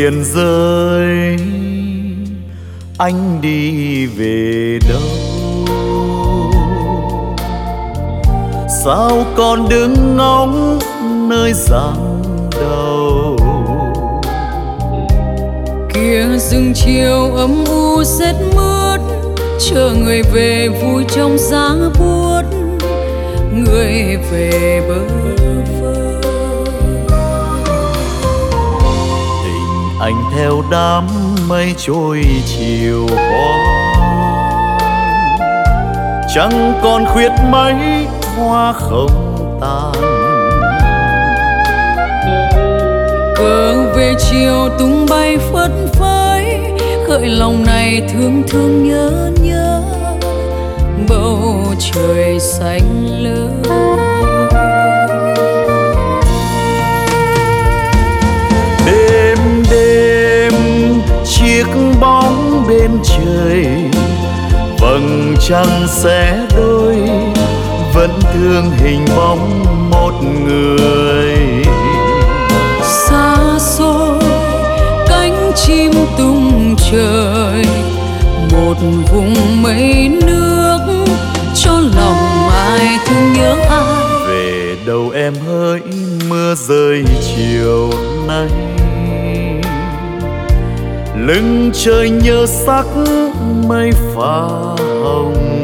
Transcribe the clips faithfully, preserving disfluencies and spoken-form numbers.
thuyền rơi, anh đi về đâu? Sao còn đứng ngóng nơi giang đầu? Kia rừng chiều âm u rét mướt, chờ người về vui trong giá buốt, người về bơ vơ. Tình anh theo đám mây trôi chiều hoang, chẳng còn khuyết mấy hoa không tàn. Cờ về chiều tung bay phất phới, khởi lòng này thương thương nhớ nhớ bầu trời xanh lớn. Đêm đêm chiếc bóng bên trời, vầng trăng xé đôi, vẫn thương hình bóng một người. Xa xôi cánh chim tung trời, một vùng mây nước cho lòng ai thương nhớ ai. Về đâu em hỡi mưa rơi chiều nay, lưng trời nhớ sắc mây pha hồng.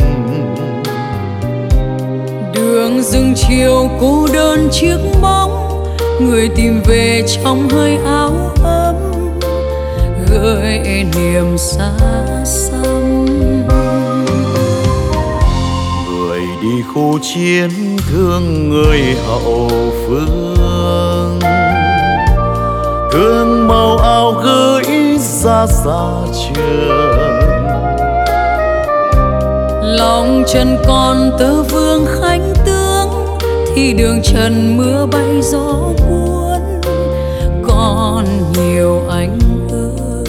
Đường rừng chiều cô đơn chiếc bóng, người tìm về trong hơi áo ấm, gợi niềm xa xăm. Người đi khu chiến thương người hậu phương, thương màu áo gửi ra xa trường. Lòng chân còn tơ vương khánh tướng, thì đường trần mưa bay gió cuốn, còn nhiều anh ơi.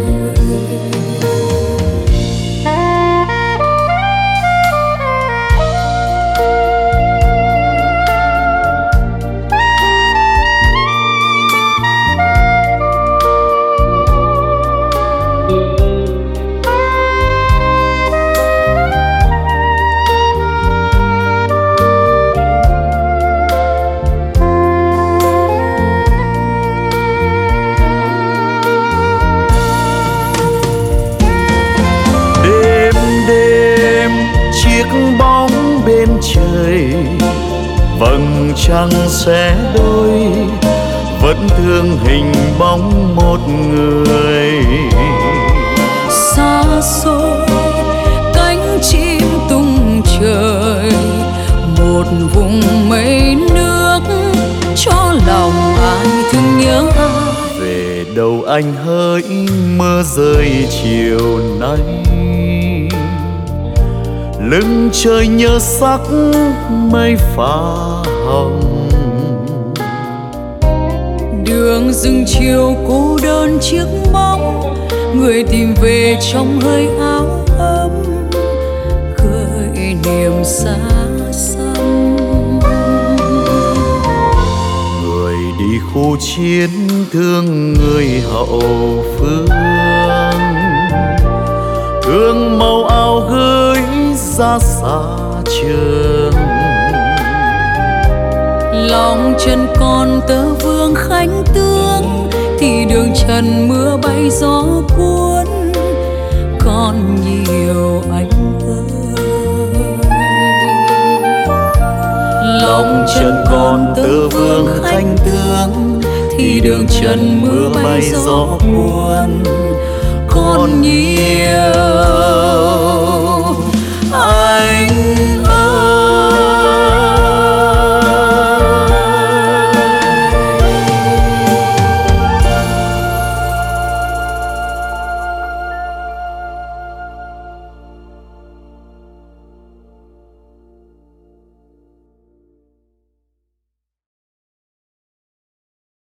Bóng bên trời, vầng trăng xé đôi, vẫn thương hình bóng một người. Xa xôi cánh chim tung trời, một vùng mây nước cho lòng ai thương nhớ ai. Về đâu anh hỡi mưa rơi chiều nay, lưng trời nhớ sắc mây pha hồng. Đường rừng chiều cô đơn chiếc bóng, người tìm về trong hơi áo ấm, gợi niềm xa xăm. Người đi khu chiến thương người hậu phương, thương màu áo gửi ra xa trường. Lòng chân còn tơ vương khánh tướng, thì đường trần mưa bay gió cuốn, còn nhiều anh ơi. Lòng chân còn tơ vương khánh tướng, thì đường trần mưa bay gió cuốn, còn nhiều